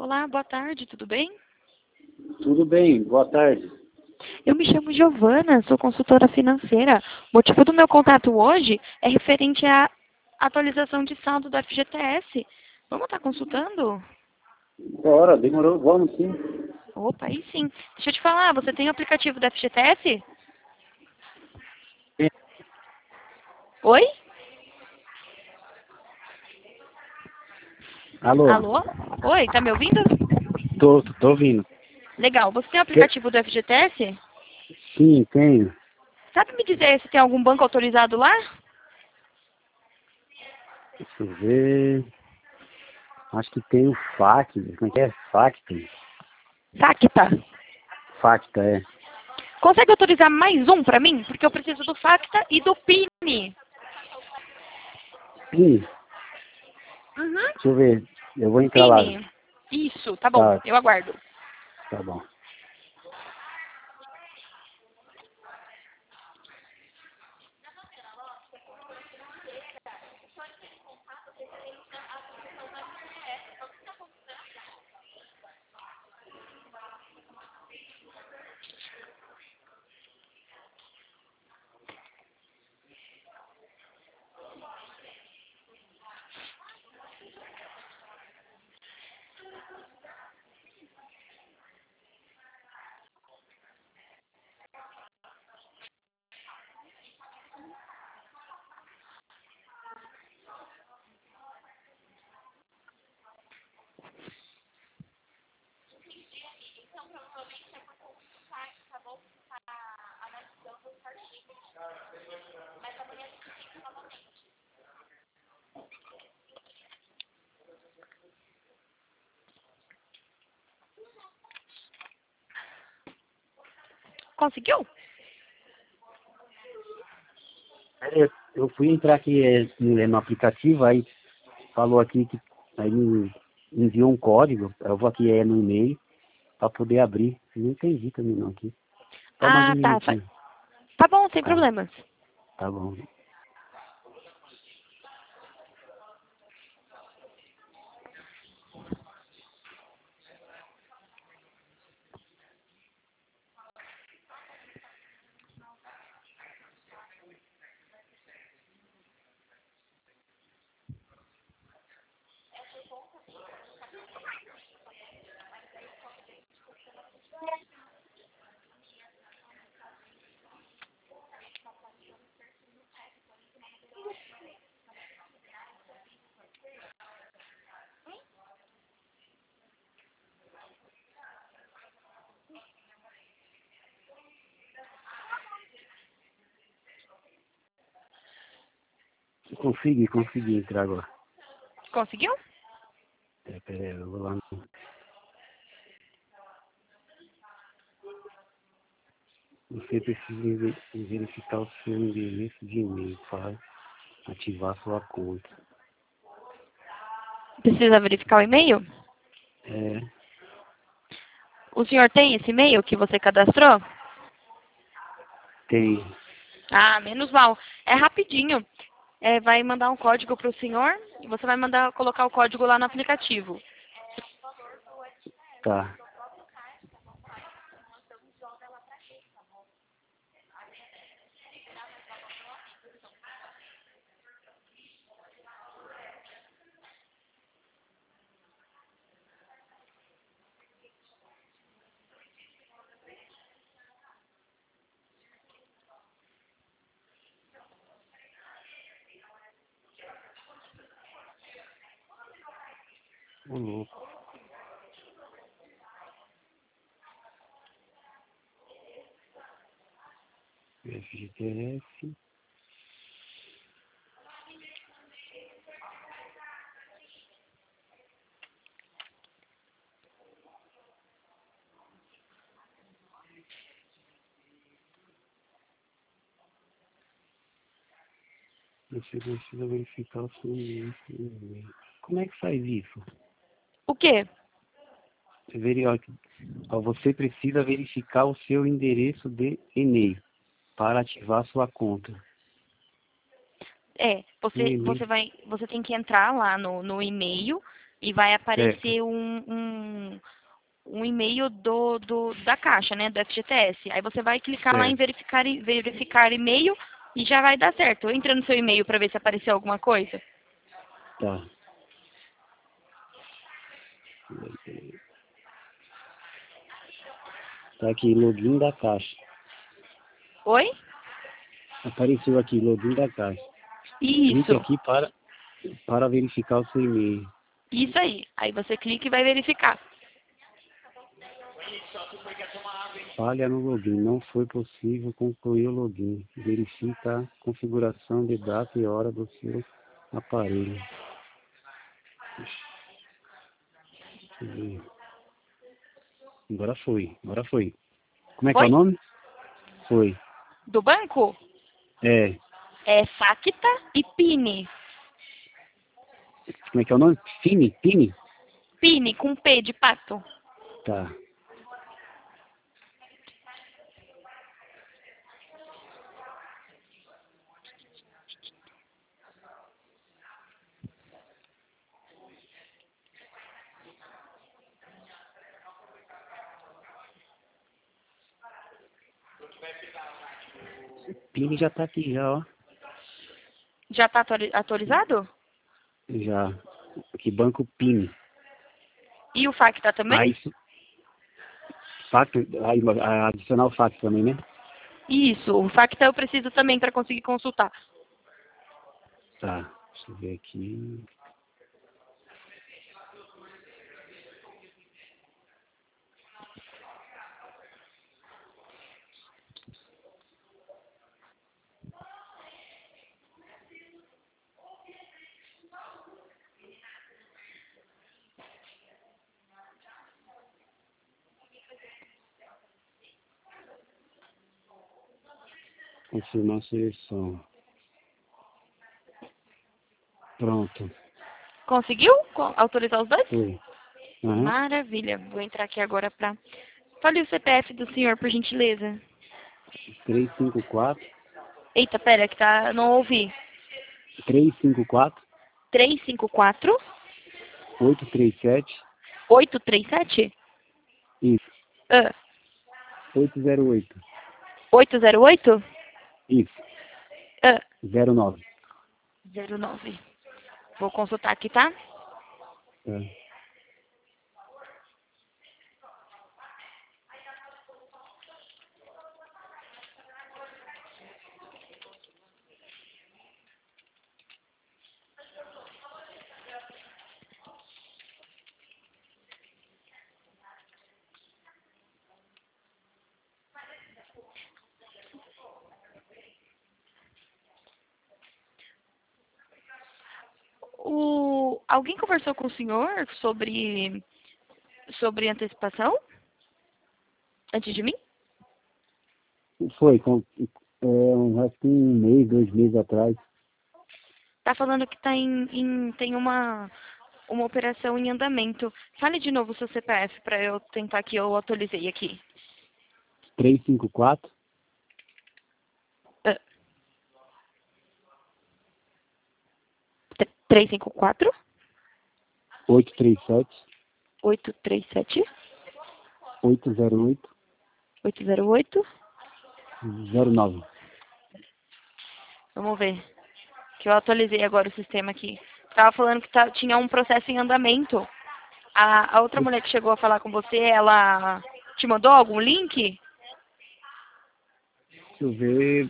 Olá, boa tarde, tudo bem? Tudo bem, boa tarde. Eu me chamo Giovana, sou consultora financeira. O motivo do meu contato hoje é referente à atualização de saldo do FGTS. Vamos estar consultando? Bora, demorou, vamos sim. Opa, aí sim. Deixa eu te falar, você tem o aplicativo do FGTS? É. Oi? Alô, Alô? Oi, tá me ouvindo? tô ouvindo. Legal, você tem o aplicativo do FGTS? Sim, tenho. Sabe me dizer se tem algum banco autorizado lá? Deixa eu ver. Acho que tem o FAC. Como é que é? Facta. Facta. Facta, é. Consegue autorizar mais um para mim? Porque eu preciso do Facta e do PIN. Sim, Uhum. deixa eu ver. Eu vou entrar lá. PIN. Isso, tá bom. Tá, Eu aguardo. tá bom. Conseguiu? Eu fui entrar aqui no aplicativo, aí falou aqui que aí me enviou um código. Eu vou aqui no e-mail para poder abrir. Não entendi também não aqui. Só mais um Ah, tá. minutinho. Tá bom, sem Tá, problemas. tá bom. Consegui entrar agora. Conseguiu? Peraí, eu vou lá no... Você precisa verificar o seu endereço de e-mail para ativar sua conta. Precisa verificar o e-mail? É, O senhor tem esse e-mail que você cadastrou? tem. Ah, menos mal. É rapidinho. Vai mandar um código para o senhor e você vai mandar colocar o código lá no aplicativo. Tá. Ô louco. FGTS. Você precisa verificar o seu endereço de e-mail. Como é que faz isso? O quê? Você precisa verificar o seu endereço de e-mail para ativar sua conta. É, Meu e-mail. você tem que entrar lá no e-mail e vai Certo, aparecer um e-mail da Caixa, né, do FGTS. Aí você vai clicar lá em certo. verificar e-mail e já vai dar certo. Entra no seu e-mail para ver se apareceu alguma coisa. Tá. Tá aqui, login da Caixa. Oi? Apareceu aqui, login da Caixa. Clique Isso. aqui para verificar o seu e-mail. Isso aí. Aí você clica e vai verificar. Falha no login. Não foi possível concluir o login. Verifica a configuração de data e hora do seu aparelho. Deixa eu ver. Agora foi. Agora foi. Como é que é o Foi? nome? Foi. Do banco? É. É Facta e Pini. Como é que é o nome? Fini? Pini? Pini com P de pato. Tá. Pini já tá aqui já, ó. Já está atualizado? Já. Aqui, Banco Pini. E o Facta também? Ah, isso. Fax, aí, adicionar o fax também, né? Isso. O Facta eu preciso também para conseguir consultar. Tá. Deixa eu ver aqui. Confirmar a seleção. Pronto. Conseguiu autorizar os dois? Foi. Aham. Maravilha. Vou entrar aqui agora para... Fale o CPF do senhor, por gentileza. 354 Eita, pera, que tá... Não ouvi. 354 354 837. 837? Isso. Ah, 808. 808? Isso. Ah, 09. 09. Vou consultar aqui, tá? Tá. Alguém conversou com o senhor sobre antecipação? Antes de mim? Foi, acho que um mês, 2 meses atrás. Tá falando que tá tem uma operação em andamento. Fale de novo o seu CPF para eu tentar que eu atualizei aqui. 354 Ah, 354 837 837 808 808. 09. Vamos ver. Que eu atualizei agora o sistema aqui. Tava falando que tinha um processo em andamento. A outra mulher que chegou a falar com você, ela te mandou algum link? Deixa eu ver.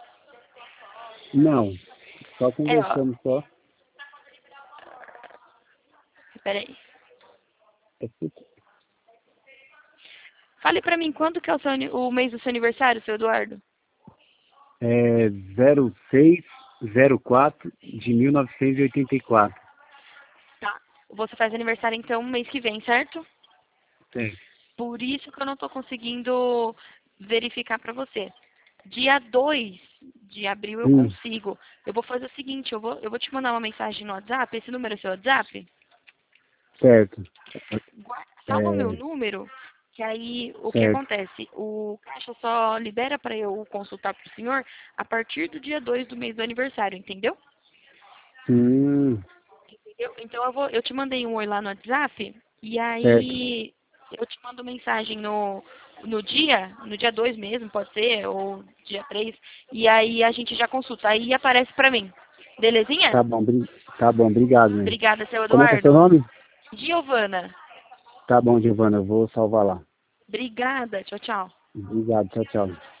Não, só É, ó. conversamos só. Peraí. É Fale pra mim, quando que é o mês do seu aniversário, seu Eduardo? 0604 de 1984. Tá. Você faz aniversário, então, mês que vem, certo? Tem. Por isso que eu não tô conseguindo verificar pra você. Dia 2 de abril eu Hum, consigo. Eu vou fazer o seguinte, eu vou te mandar uma mensagem no WhatsApp. Esse número é seu WhatsApp? certo. Salva o meu É, número, que aí o que certo. acontece? O caixa só libera para eu consultar para o senhor a partir do dia 2 do mês do aniversário, entendeu? Hum, Então eu te mandei um oi lá no WhatsApp, e Certo. aí eu te mando mensagem no dia 2 mesmo, pode ser, ou dia 3, e aí a gente já consulta, aí aparece pra mim. Belezinha? Tá bom, tá bom, obrigado, né? Obrigada, seu Como é que é seu Eduardo. nome? Giovana, Tá bom, Giovana, eu vou salvar lá. obrigada, tchau, tchau. Obrigado, tchau, tchau.